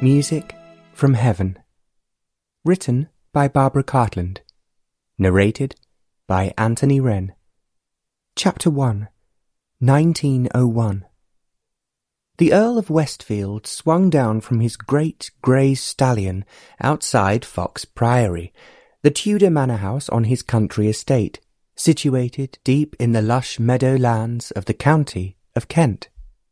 Music from Heaven. Written by Barbara Cartland. Narrated by Anthony Wren. Chapter 1. 1901. The Earl of Westfield swung down from his great grey stallion outside Fox Priory, the Tudor manor house on his country estate, situated deep in the lush meadow lands of the county of Kent.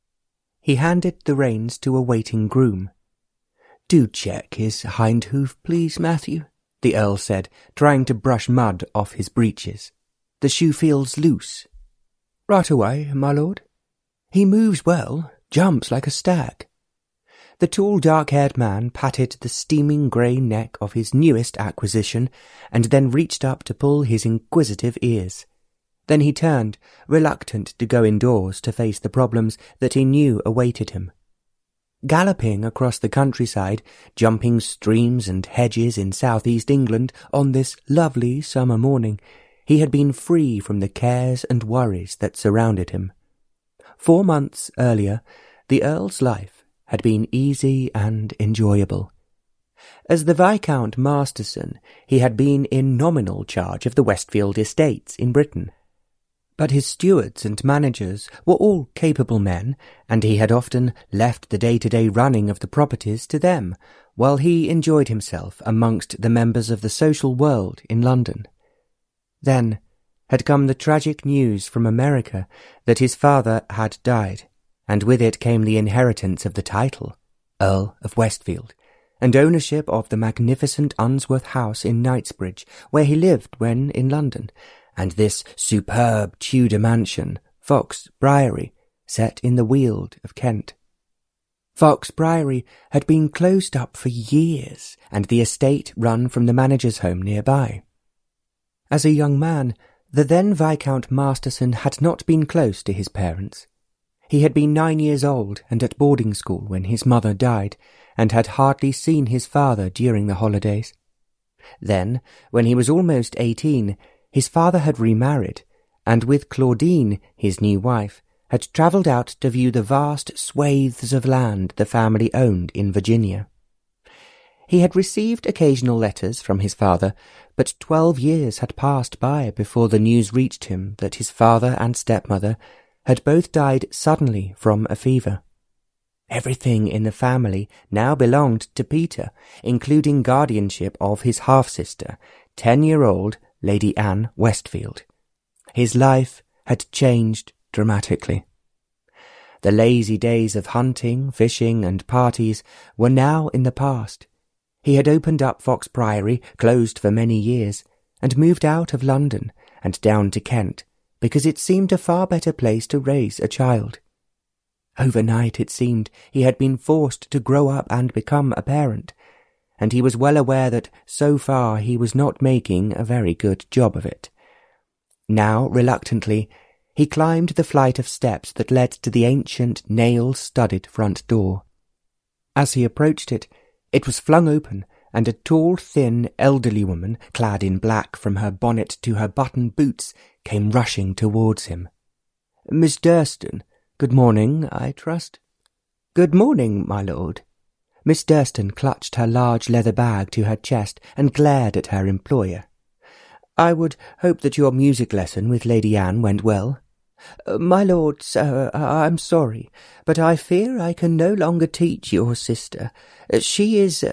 He handed the reins to a waiting groom. "Do check his hind hoof, please, Matthew," the Earl said, trying to brush mud off his breeches. "The shoe feels loose." "Right away, my lord." "He moves well, jumps like a stag." The tall, dark-haired man patted the steaming grey neck of his newest acquisition, and then reached up to pull his inquisitive ears. Then he turned, reluctant to go indoors to face the problems that he knew awaited him. Galloping across the countryside, jumping streams and hedges in south-east England on this lovely summer morning, he had been free from the cares and worries that surrounded him. 4 months earlier, the Earl's life had been easy and enjoyable. As the Viscount Masterson, he had been in nominal charge of the Westfield estates in Britain. But his stewards and managers were all capable men, and he had often left the day-to-day running of the properties to them, while he enjoyed himself amongst the members of the social world in London. Then had come the tragic news from America that his father had died, and with it came the inheritance of the title, Earl of Westfield, and ownership of the magnificent Unsworth house in Knightsbridge, where he lived when in London, and this superb Tudor mansion, Fox Priory, set in the Weald of Kent. Fox Priory had been closed up for years, and the estate run from the manager's home nearby. As a young man, the then Viscount Masterson had not been close to his parents. He had been 9 years old and at boarding school when his mother died, and had hardly seen his father during the holidays. Then, when he was almost 18, his father had remarried, and with Claudine, his new wife, had travelled out to view the vast swathes of land the family owned in Virginia. He had received occasional letters from his father, but 12 years had passed by before the news reached him that his father and stepmother had both died suddenly from a fever. Everything in the family now belonged to Peter, including guardianship of his half-sister, 10-year-old Lady Anne Westfield. His life had changed dramatically. The lazy days of hunting, fishing, and parties were now in the past. He had opened up Fox Priory, closed for many years, and moved out of London and down to Kent, because it seemed a far better place to raise a child. Overnight, it seemed, he had been forced to grow up and become a parent, and he was well aware that, so far, he was not making a very good job of it. Now, reluctantly, he climbed the flight of steps that led to the ancient, nail-studded front door. As he approached it, it was flung open, and a tall, thin, elderly woman, clad in black from her bonnet to her button boots, came rushing towards him. "Miss Durston, good morning, I trust?" "Good morning, my lord." Miss Durston clutched her large leather bag to her chest and glared at her employer. "I would hope that your music lesson with Lady Anne went well." "My lord, sir, I'm sorry, but I fear I can no longer teach your sister. She's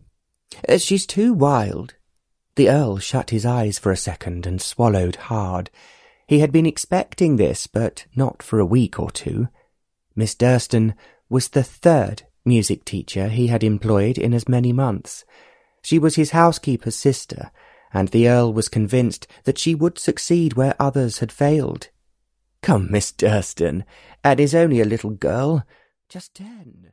too wild." The Earl shut his eyes for a second and swallowed hard. He had been expecting this, but not for a week or two. Miss Durston was the third music teacher he had employed in as many months. She was his housekeeper's sister, and the Earl was convinced that she would succeed where others had failed. "Come, Miss Durston, Anne is only a little girl, just 10.